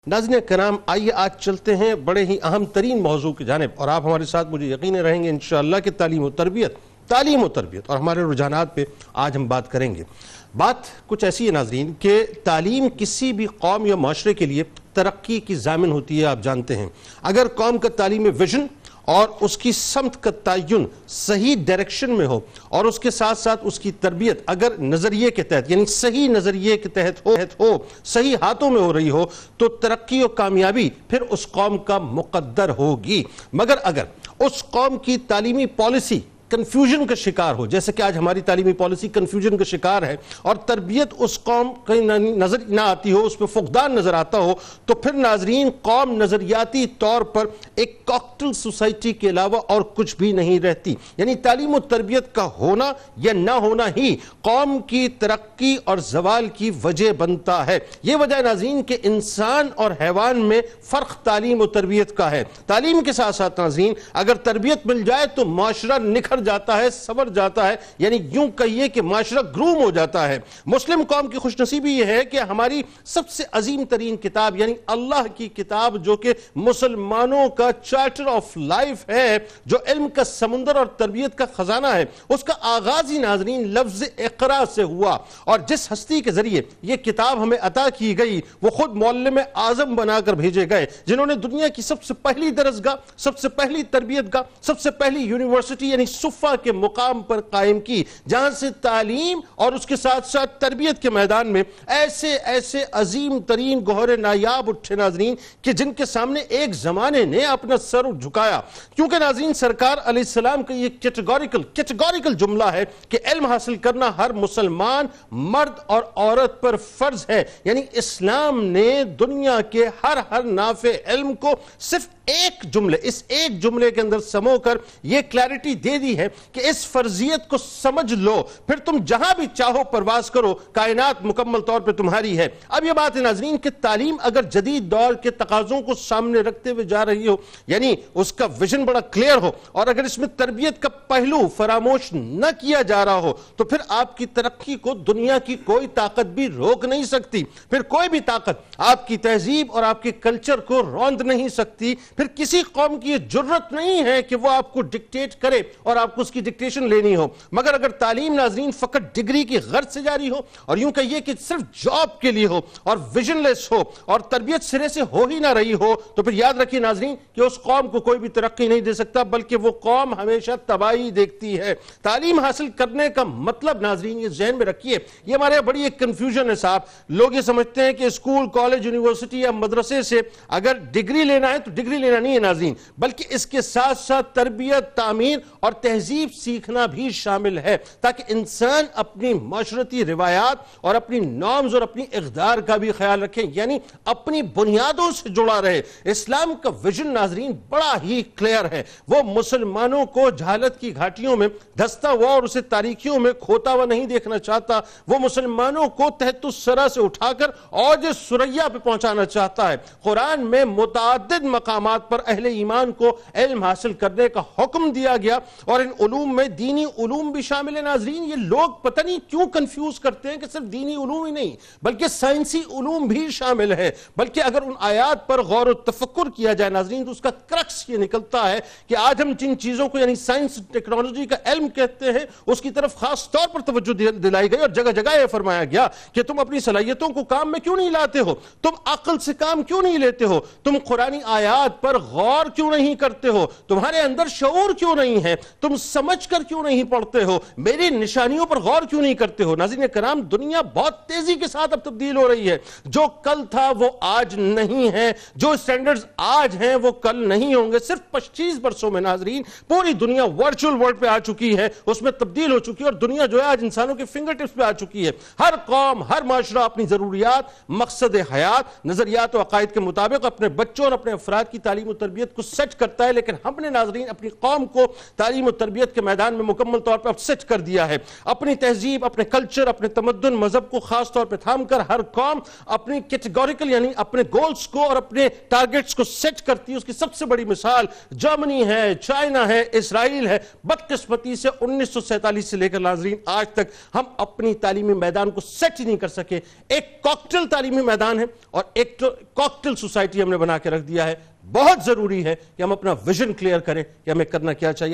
ناظرین کرام، آئیے آج چلتے ہیں بڑے ہی اہم ترین موضوع کی جانب، اور آپ ہمارے ساتھ مجھے یقین رہیں گے انشاءاللہ کہ تعلیم و تربیت اور ہمارے رجحانات پہ آج ہم بات کریں گے۔ بات کچھ ایسی ہے ناظرین کہ تعلیم کسی بھی قوم یا معاشرے کے لیے ترقی کی ضامن ہوتی ہے۔ آپ جانتے ہیں اگر قوم کا تعلیمی ویژن اور اس کی سمت کا تعین صحیح ڈائریکشن میں ہو اور اس کے ساتھ ساتھ اس کی تربیت اگر نظریے کے تحت یعنی صحیح نظریے کے تحت ہو صحیح ہاتھوں میں ہو رہی ہو تو ترقی و کامیابی پھر اس قوم کا مقدر ہوگی۔ مگر اگر اس قوم کی تعلیمی پالیسی کنفیوژن کا شکار ہو، جیسے کہ آج ہماری تعلیمی پالیسی کنفیوژن کا شکار ہے، اور تربیت اس قوم کہیں نظر نہ آتی ہو، اس پہ فقدان نظر آتا ہو، تو پھر ناظرین قوم نظریاتی طور پر ایک کاکٹل سوسائٹی کے علاوہ اور کچھ بھی نہیں رہتی۔ یعنی تعلیم و تربیت کا ہونا یا نہ ہونا ہی قوم کی ترقی اور زوال کی وجہ بنتا ہے۔ یہ وجہ ہے ناظرین کہ انسان اور حیوان میں فرق تعلیم و تربیت کا ہے۔ تعلیم کے ساتھ ساتھ ناظرین اگر تربیت مل جائے تو معاشرہ نکھر جاتا ہے، سنور جاتا ہے، یعنی یوں کہیے کہ معاشرہ گروم ہو جاتا ہے۔ مسلم قوم کی خوش نصیبی یہ ہے کہ ہماری سب سے عظیم ترین کتاب یعنی اللہ کی کتاب، جو کہ مسلمانوں کا چارٹر آف لائف ہے، جو علم کا سمندر اور تربیت کا خزانہ ہے، اس کا آغاز ہی ناظرین لفظ اقرا سے ہوا، اور جس ہستی کے ذریعے یہ کتاب ہمیں عطا کی گئی وہ خود معلم اعظم بنا کر بھیجے گئے، جنہوں نے دنیا کی سب سے پہلی درسگاہ، سب سے پہلی تربیت گاہ، سب سے پہلی یونیورسٹی یعنی صفہ کے مقام پر قائم کی، جہاں سے تعلیم اور اس کے ساتھ ساتھ تربیت کے میدان میں ایسے عظیم ترین گوہر نایاب اٹھے ناظرین کہ جن کے سامنے ایک زمانے نے اپنا سر جھکایا۔ کیونکہ ناظرین سرکار علیہ السلام کا یہ کیٹیگوریکل جملہ ہے کہ علم حاصل کرنا ہر مسلمان مرد اور عورت پر فرض ہے۔ یعنی اسلام نے دنیا کے ہر نافع علم کو صرف اس ایک جملے کے اندر سمو کر یہ کلیرٹی دے دی ہے کہ اس فرضیت کو سمجھ لو، پھر تم جہاں بھی چاہو پرواز کرو، کائنات مکمل طور پہ تمہاری ہے۔ اب یہ بات ہے ناظرین کہ تعلیم اگر جدید دور کے تقاضوں کو سامنے رکھتے ہوئے جا رہی ہو، یعنی اس کا ویژن بڑا کلیئر ہو، اور اگر اس میں تربیت کا پہلو فراموش نہ کیا جا رہا ہو، تو پھر آپ کی ترقی کو دنیا کی کوئی طاقت بھی روک نہیں سکتی۔ پھر کوئی بھی طاقت آپ کی تہذیب اور آپ کے کلچر کو روند نہیں سکتی۔ پھر کسی قوم کی یہ جرت نہیں ہے کہ وہ آپ کو ڈکٹیٹ کرے اور آپ کو اس کی ڈکٹیشن لینی ہو۔ مگر اگر تعلیم ناظرین فقط ڈگری کی غرض سے جاری ہو اور یوں کہیے کہ صرف جاب کے لیے ہو اور ویژن لیس ہو اور تربیت سرے سے ہو ہی نہ رہی ہو، تو پھر یاد رکھیے ناظرین کہ اس قوم کو کوئی بھی ترقی نہیں دے سکتا، بلکہ وہ قوم ہمیشہ تباہی دیکھتی ہے۔ تعلیم حاصل کرنے کا مطلب ناظرین یہ ذہن میں رکھیے، یہ ہمارے یہاں بڑی ایک کنفیوژن ہے صاحب۔ لوگ یہ سمجھتے ہیں کہ اسکول، کالج، یونیورسٹی یا مدرسے سے اگر ڈگری لینا ہے تو ڈگری لینا نہیں ہے ناظرین، بلکہ اس کے ساتھ ساتھ تربیت، تعمیر اور تہذیب سیکھنا بھی شامل ہے، تاکہ انسان اپنی معاشرتی روایات اور اپنی نارمز اور اپنی اقدار کا بھی خیال رکھیں، یعنی اپنی بنیادوں سے جڑا رہے۔ اسلام کا ویژن ناظرین بڑا ہی کلیئر ہے، وہ مسلمانوں کو جہالت کی گھاٹیوں میں دھستا ہوا اور اسے تاریکیوں میں کھوتا ہوا نہیں دیکھنا چاہتا، وہ مسلمانوں کو تحت الثری سے اٹھا کر اوج ثریا پہ پہنچانا چاہتا ہے۔ قرآن میں متعدد مقامات پر اہل ایمان کو علم حاصل کرنے کا حکم دیا گیا، اور ان علوم میں دینی علوم بھی شامل ہے ناظرین۔ یہ لوگ پتہ نہیں کیوں کنفیوز کرتے ہیں کہ صرف دینی علوم ہی نہیں بلکہ سائنسی علوم بھی شامل ہے، بلکہ اگر ان آیات پر غور و تفکر کیا جائے ناظرین تو اس کا کرکس یہ نکلتا ہے کہ آج ہم جن چیزوں کو یعنی سائنس ٹیکنالوجی کا علم کہتے ہیں اس کی طرف خاص طور پر توجہ دلائی گئی، اور جگہ جگہ یہ فرمایا گیا کہ تم اپنی صلاحیتوں کو کام میں کیوں نہیں لاتے ہو، تم عقل سے کام کیوں نہیں لیتے ہو، تم قرآنی آیات پر غور کیوں نہیں کرتے ہو، تمہارے اندر شعور کیوں نہیں ہے، تم سمجھ کر کیوں نہیں پڑھتے ہو، میری نشانیوں پر غور کیوں نہیں کرتے ہو۔ ناظرین کرام دنیا بہت تیزی کے ساتھ اب تبدیل ہو رہی ہے، جو کل تھا وہ آج نہیں ہے، جو سٹینڈرز آج ہیں وہ کل نہیں ہوں گے۔ صرف 25 برسوں میں ناظرین پوری دنیا ورچوئل ورلڈ پہ آ چکی ہے، اس میں تبدیل ہو چکی ہے، اور دنیا جو ہے آج انسانوں کے فنگر ٹپس پہ آ چکی ہے۔ ہر قوم، ہر معاشرہ اپنی ضروریات، مقصد حیات، نظریات و عقائد کے مطابق اپنے بچوں اور اپنے افراد کی تعلیم و تربیت کو سیٹ کرتا ہے، لیکن ہم نے ناظرین اپنی قوم کو تعلیم و تربیت کے میدان میں مکمل طور پر سیٹ کر دیا ہے. اپنی تہذیب، اپنے کلچر، اپنے تمدن، مذہب کو خاص طور پر تھام کر ہر قوم اپنی کیٹیگوریکل یعنی اپنے گولز کو اور اپنے ٹارگٹس کو سیٹ کرتی ہے. اس کی سب سے بڑی مثال جرمنی ہے، چائنا ہے، اسرائیل ہے. بدقسمتی سے 1947 سے لے کر ناظرین آج تک ہم اپنی تعلیمی میدان کو سیٹ ہی نہیں کر سکے. ایک کاکٹیل تعلیمی میدان ہے اور ایک کاکٹیل سوسائٹی ہم نے بنا کے رکھ دیا ہے. بہت ضروری ہے کہ ہم اپنا ویژن کلیئر کریں کہ ہمیں کرنا کیا چاہیے.